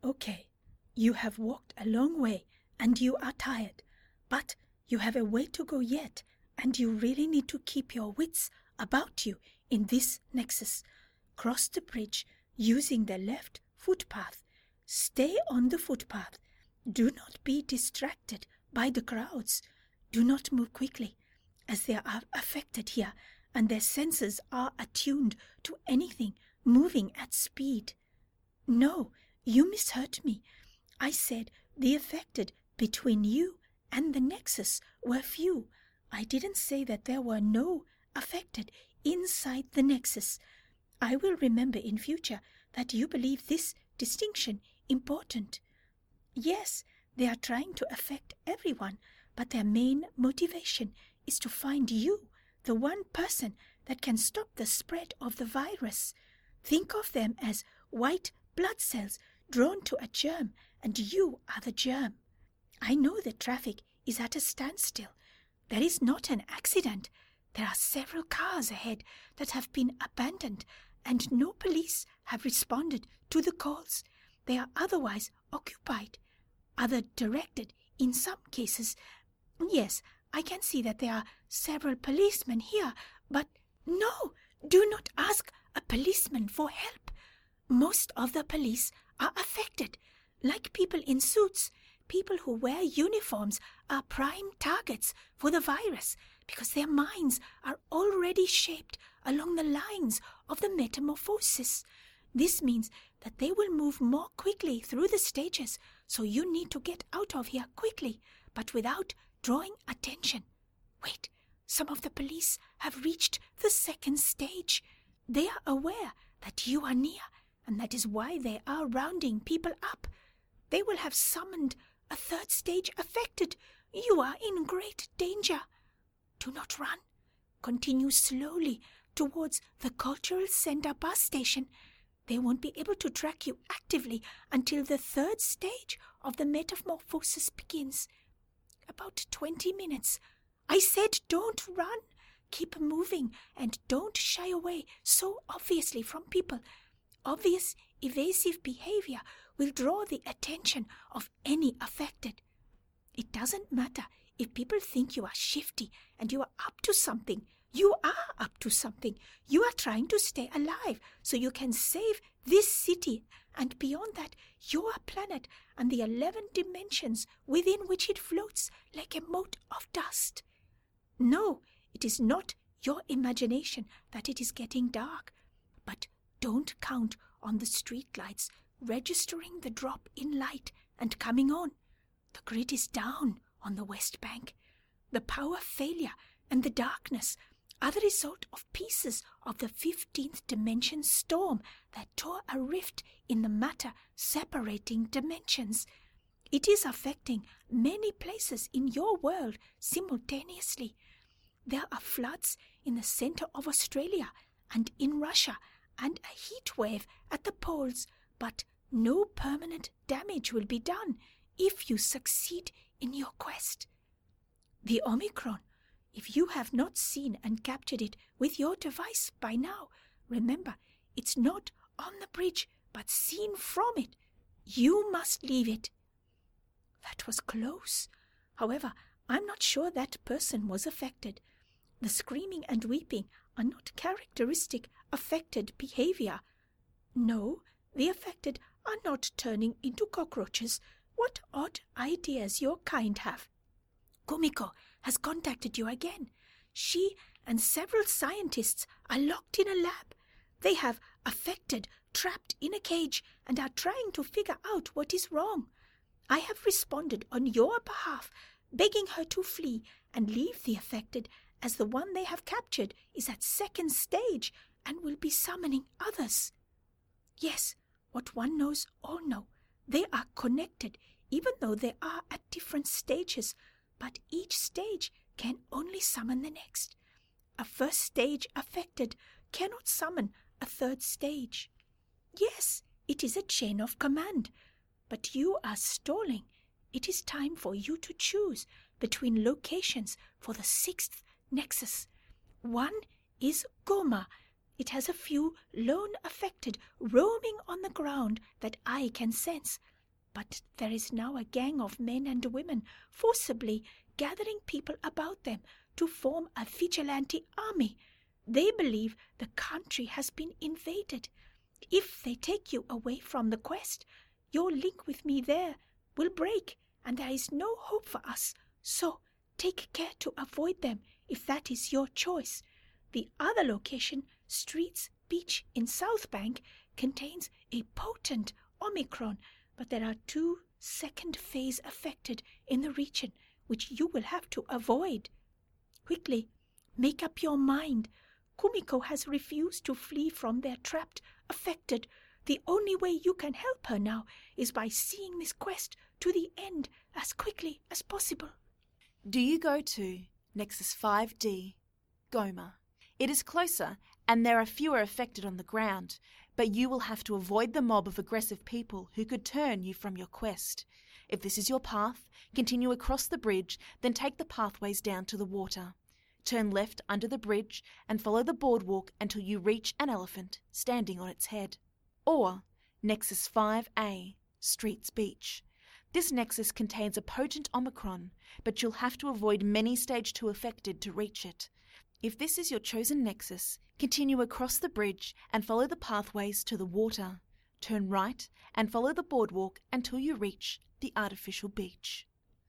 Okay, you have walked a long way and you are tired, but you have a way to go yet, and you really need to keep your wits about you in this nexus. Cross the bridge using the left footpath. Stay on the footpath. Do not be distracted by the crowds. Do not move quickly, as they are affected here, and their senses are attuned to anything moving at speed. No, you misheard me. I said the affected between you and the nexus were few. I didn't say that there were no affected inside the nexus. I will remember in future that you believe this distinction important. Yes, they are trying to affect everyone, but their main motivation is to find you, the one person that can stop the spread of the virus. Think of them as white blood cells drawn to a germ, and you are the germ. I know the traffic is at a standstill. There is not an accident. There are several cars ahead that have been abandoned, and no police have responded to the calls. They are otherwise occupied, other directed in some cases. Yes, I can see that there are several policemen here, but no, do not ask a policeman for help. Most of the police are affected, like people in suits. People who wear uniforms are prime targets for the virus because their minds are already shaped along the lines of the metamorphosis. This means that they will move more quickly through the stages, so you need to get out of here quickly, but without drawing attention. Wait, some of the police have reached the second stage. They are aware that you are near, and that is why they are rounding people up. They will have summoned a third stage affected. You are in great danger. Do not run. Continue slowly towards the Cultural Center bus station. They won't be able to track you actively until the third stage of the metamorphosis begins. About 20 minutes. I said don't run. Keep moving and don't shy away so obviously from people. Obvious evasive behavior will draw the attention of any affected. It doesn't matter if people think you are shifty and you are up to something. You are up to something. You are trying to stay alive so you can save this city and beyond that your planet and the 11 dimensions within which it floats like a mote of dust. No, it is not your imagination that it is getting dark, but don't count on the streetlights registering the drop in light and coming on. The grid is down on the West Bank. The power failure and the darkness are the result of pieces of the 15th dimension storm that tore a rift in the matter separating dimensions. It is affecting many places in your world simultaneously. There are floods in the center of Australia and in Russia, and a heat wave at the poles, but no permanent damage will be done if you succeed in your quest. The Omicron, if you have not seen and captured it with your device by now, remember, it's not on the bridge, but seen from it. You must leave it. That was close. However, I'm not sure that person was affected. The screaming and weeping are not characteristic affected behavior. No, the affected are not turning into cockroaches. What odd ideas your kind have. Kumiko has contacted you again. She and several scientists are locked in a lab. They have affected trapped in a cage and are trying to figure out what is wrong. I have responded on your behalf, begging her to flee and leave the affected, as the one they have captured is at second stage and will be summoning others. Yes, what one knows all know. They are connected, even though they are at different stages, but each stage can only summon the next. A first stage affected cannot summon a third stage. Yes, it is a chain of command, but you are stalling. It is time for you to choose between locations for the sixth nexus. One is Goma. It has a few lone affected roaming on the ground that I can sense. But there is now a gang of men and women forcibly gathering people about them to form a vigilante army. They believe the country has been invaded. If they take you away from the quest, your link with me there will break, and there is no hope for us. So take care to avoid them if that is your choice. The other location, Streets Beach in South Bank, contains a potent Omicron, but there are 2 second phase affected in the region, which you will have to avoid. Quickly, make up your mind. Kumiko has refused to flee from their trapped affected. The only way you can help her now is by seeing this quest to the end as quickly as possible. Do you go to Nexus 5D, Goma? It is closer, and there are fewer affected on the ground, but you will have to avoid the mob of aggressive people who could turn you from your quest. If this is your path, continue across the bridge, then take the pathways down to the water. Turn left under the bridge and follow the boardwalk until you reach an elephant standing on its head. Or Nexus 5A, Streets Beach. This nexus contains a potent Omicron, but you'll have to avoid many Stage 2 affected to reach it. If this is your chosen nexus, continue across the bridge and follow the pathways to the water. Turn right and follow the boardwalk until you reach the artificial beach.